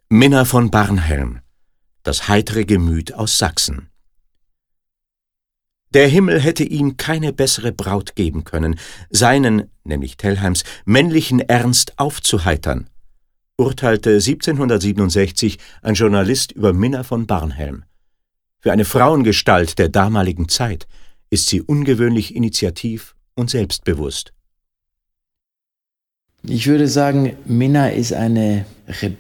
Minna von Barnhelm, das heitere Gemüt aus Sachsen. Der Himmel hätte ihm keine bessere Braut geben können, seinen, nämlich Tellheims, männlichen Ernst aufzuheitern, urteilte 1767 ein Journalist über Minna von Barnhelm. Für eine Frauengestalt der damaligen Zeit ist sie ungewöhnlich initiativ und selbstbewusst. Ich würde sagen, Minna ist eine